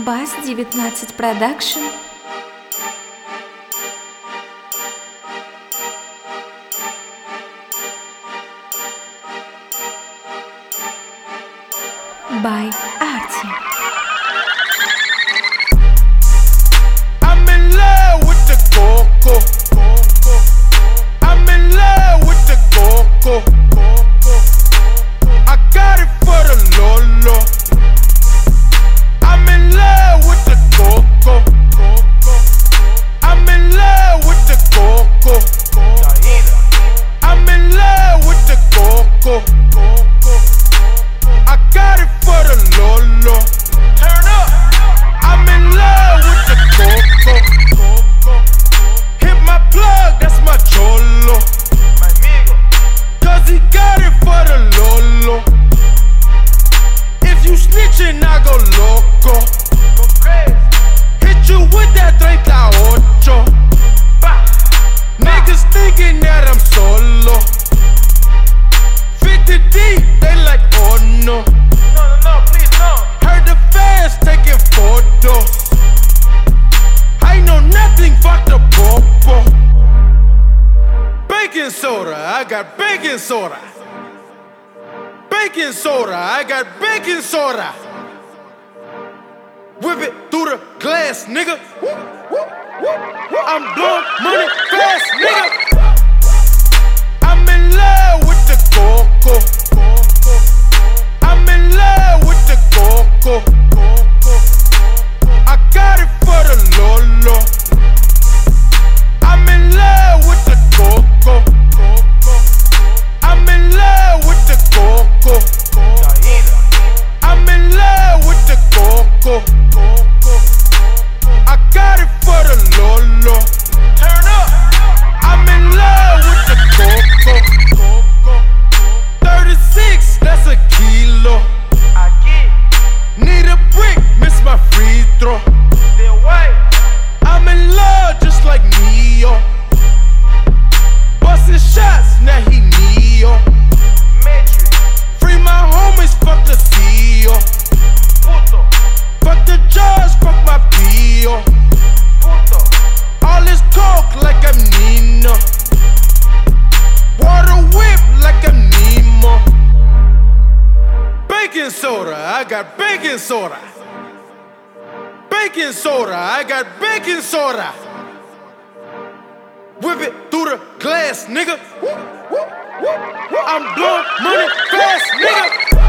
Бас-19 Продакшн. By Arty. I'm in love with the coco. I'm in love with the coco. I got it for the Lolo. I'm in love with the coco. I'm in love with the coco. I'm in love with the coco. I got it for the Lolo. Turn up. I'm in love with the coco. Hit my plug, that's my cholo. Cause he got it for the Lolo. If you snitchin', I go loco. Hit you with that 38. Niggas thinking that I'm solo. 50 deep, they like, oh no. No, please no. Heard the fans taking photos. I know nothing, fuck the popo. Baking soda, I got baking soda. Baking soda, I got baking soda. Whip it through the glass, nigga. I'm blowing money fast, nigga. I'm in love with the coco. I'm in love with the coco. I got it for the Lolo. I'm in love with the coco. I'm in love with the coco. I'm in love with the coco. I got it for the Lolo. Turn up. I'm in love with the coco. 36, that's a kilo. Need a brick, miss my free throw. I'm in love just like Neo. Bustin' shots, now he Neo. Free my homies, fuck the CEO. Fuck the judge, fuck my PO. All this talk like I'm Nino. Water whip like I'm Nemo. Baking soda, I got baking soda. Baking soda, I got baking soda. Whip it through the glass, nigga. I'm blowing money fast, nigga.